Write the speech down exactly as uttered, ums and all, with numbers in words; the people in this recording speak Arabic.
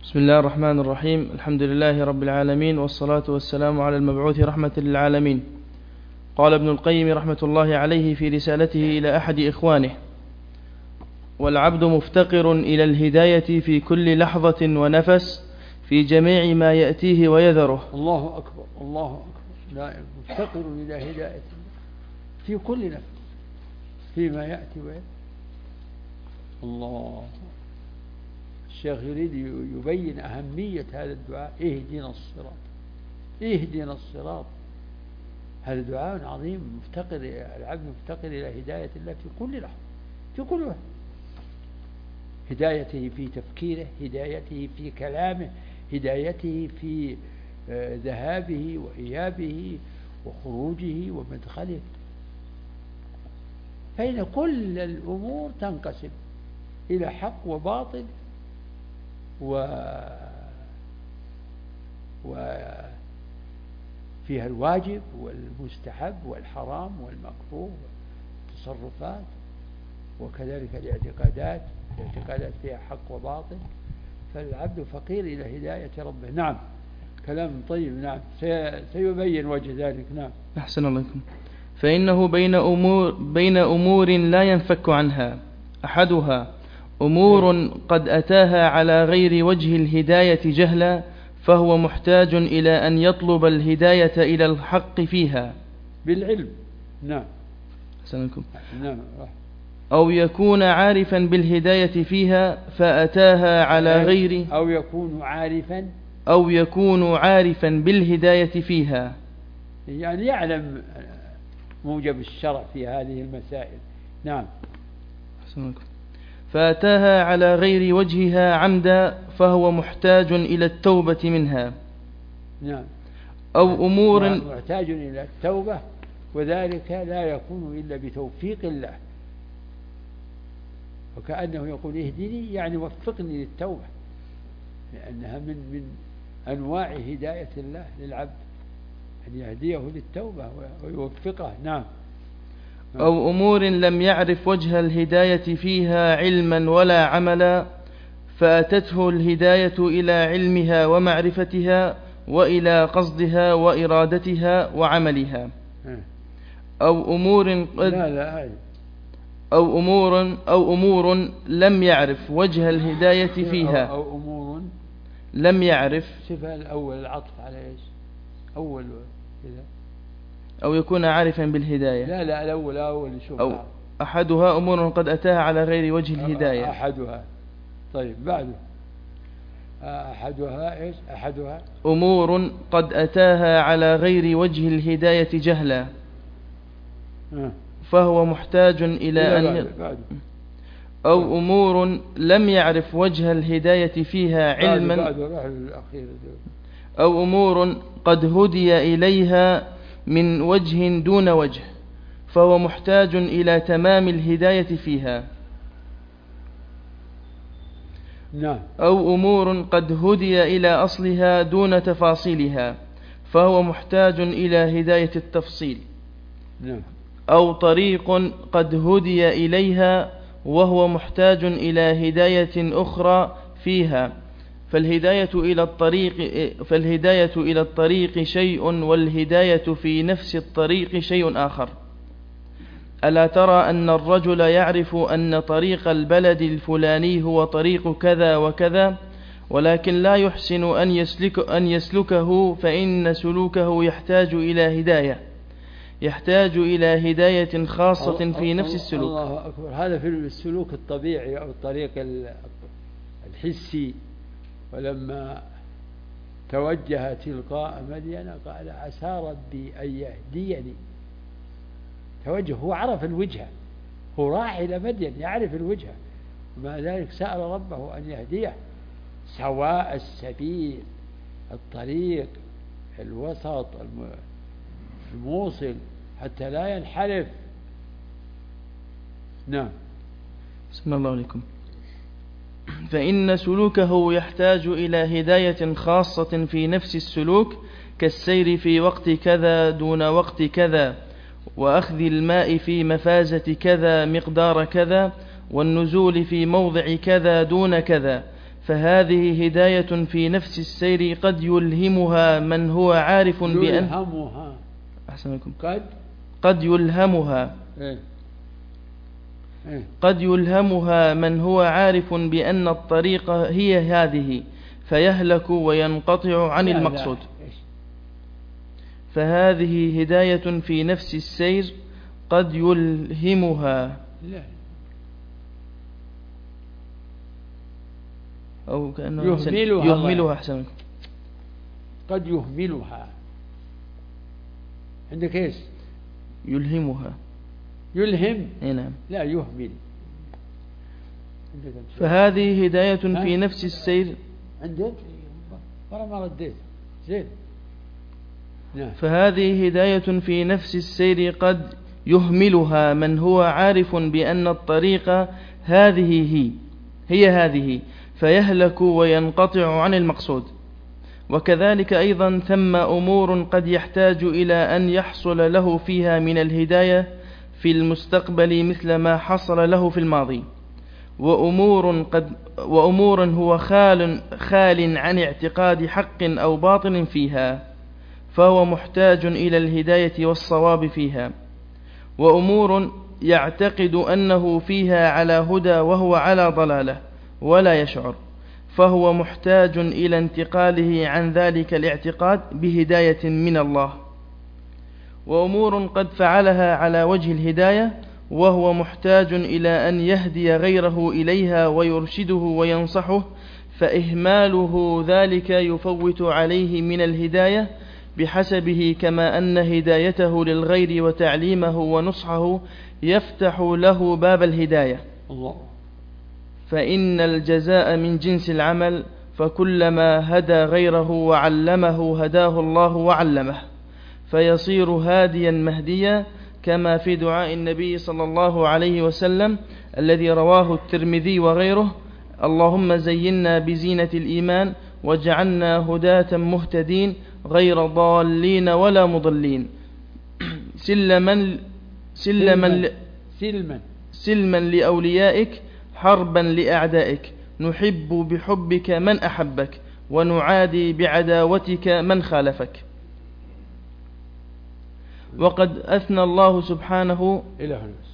بسم الله الرحمن الرحيم. الحمد لله رب العالمين، والصلاة والسلام على المبعوث رحمة للعالمين. قال ابن القيم رحمة الله عليه في رسالته إلى أحد إخوانه: والعبد مفتقر إلى الهداية في كل لحظة ونفس في جميع ما يأتيه ويذره. الله أكبر الله أكبر. لا مفتقر إلى هداية في كل نفس فيما يأتي ويذره. الله. الشيخ يريد يبين أهمية هذا الدعاء: اهدنا الصراط اهدنا الصراط. هذا دعاء عظيم. مفتقر العبد مفتقر إلى هداية الله في كل لحظة في كل وقت. هدايته في تفكيره، هدايته في كلامه، هدايته في ذهابه وإيابه وخروجه ومدخله. فإن كل الأمور تنقسم إلى حق وباطل و وفيها الواجب والمستحب والحرام والمكروه والتصرفات، وكذلك الاعتقادات الاعتقادات فيها حق وباطل. فالعبد فقير إلى هداية ربه. نعم، كلام طيب. نعم، سيبين وجه ذلك. نعم. أحسن الله لكم. فإنه بين أمور, بين أمور لا ينفك عنها. أحدها أمور قد أتاها على غير وجه الهداية جهلا، فهو محتاج إلى أن يطلب الهداية إلى الحق فيها بالعلم. نعم. سلامكم. نعم. أو يكون عارفا بالهداية فيها فأتاها على غير أو يكون عارفا أو يكون عارفا بالهداية فيها، يعني يعلم موجب الشرع في هذه المسائل. نعم. سلامكم. فأتاها على غير وجهها عمدا، فهو محتاج إلى التوبة منها. نعم. أو أمور محتاج إلى التوبة، وذلك لا يكون إلا بتوفيق الله. وكأنه يقول اهدني يعني وفقني للتوبة، لأنها من من أنواع هداية الله للعبد، أن يهديه للتوبة ويوفقه. نعم. أو أمور لم يعرف وجه الهداية فيها علما ولا عملا، فأتته الهداية إلى علمها ومعرفتها وإلى قصدها وإرادتها وعملها. أو أمور قد لا لا أو أمور أو أمور لم يعرف وجه الهداية فيها أو أمور لم يعرف. صفة الأول العطف على إيش؟ أول كذا. أو يكون عارفا بالهداية. لا لا الأول أول شوف. أو أحدها أمور قد أتاها على غير وجه الهداية. أحدها. طيب بعده. أحدها إيش؟ أحدها أمور قد أتاها على غير وجه الهداية جهلا، أه. فهو محتاج إلى أن بعده. أو أمور لم يعرف وجه الهداية فيها علما بعده بعده الأخير. أو أمور قد هدي إليها من وجه دون وجه، فهو محتاج إلى تمام الهداية فيها. نعم. أو أمور قد هدي إلى أصلها دون تفاصيلها، فهو محتاج إلى هداية التفصيل. نعم. أو طريق قد هدي إليها وهو محتاج إلى هداية أخرى فيها، فالهداية إلى الطريق فالهداية إلى الطريق شيء، والهداية في نفس الطريق شيء آخر. ألا ترى أن الرجل يعرف أن طريق البلد الفلاني هو طريق كذا وكذا، ولكن لا يحسن أن يسلك أن يسلكه، فإن سلوكه يحتاج إلى هداية يحتاج إلى هداية خاصة في نفس السلوك. الله أكبر. هذا في السلوك الطبيعي أو الطريق الحسي. ولما توجه تلقاء مدين قال عسى ربي أن يهديني. توجه، هو عرف الوجهة، هو راح إلى مدين يعرف الوجهة، ومع ذلك سأل ربه أن يهديه سواء السبيل، الطريق الوسط الموصل، حتى لا ينحرف. نعم. بسم الله عليكم. فإن سلوكه يحتاج إلى هداية خاصة في نفس السلوك، كالسير في وقت كذا دون وقت كذا، وأخذ الماء في مفازة كذا مقدار كذا، والنزول في موضع كذا دون كذا، فهذه هداية في نفس السير قد يلهمها من هو عارف بأن يلهمها أحسنكم قد قد يلهمها إيه؟ إيه؟ قد يلهمها من هو عارف بأن الطريق هي هذه فيهلك وينقطع عن لا المقصود. لا. فهذه هداية في نفس السير قد يلهمها لا. أو كأنه يهملها يهملها أحسن قد يهملها عندك إيش يلهمها يلهم نعم لا يهمل. فهذه هداية في نفس السير عندك مرة ما رديت زين. فهذه هداية في نفس السير قد يهملها من هو عارف بأن الطريق هذه هي هي هذه فيهلك وينقطع عن المقصود. وكذلك أيضا ثم أمور قد يحتاج إلى أن يحصل له فيها من الهداية في المستقبل مثل ما حصل له في الماضي، وأمور, قد وأمور هو خال, خال عن اعتقاد حق أو باطل فيها فهو محتاج إلى الهداية والصواب فيها، وأمور يعتقد أنه فيها على هدى وهو على ضلالة ولا يشعر فهو محتاج إلى انتقاله عن ذلك الاعتقاد بهداية من الله. وأمور قد فعلها على وجه الهداية وهو محتاج إلى أن يهدي غيره إليها ويرشده وينصحه فإهماله ذلك يفوت عليه من الهداية بحسبه، كما أن هدايته للغير وتعليمه ونصحه يفتح له باب الهداية. الله. فإن الجزاء من جنس العمل، فكلما هدى غيره وعلمه هداه الله وعلمه فيصير هاديا مهديا، كما في دعاء النبي صلى الله عليه وسلم الذي رواه الترمذي وغيره: اللهم زينا بزينة الإيمان واجعلنا هداة مهتدين غير ضالين ولا مضلين، سلما سلما سلما سلما لأوليائك حربا لأعدائك، نحب بحبك من أحبك ونعادي بعداوتك من خالفك. وقد أثنى الله سبحانه إلى هنا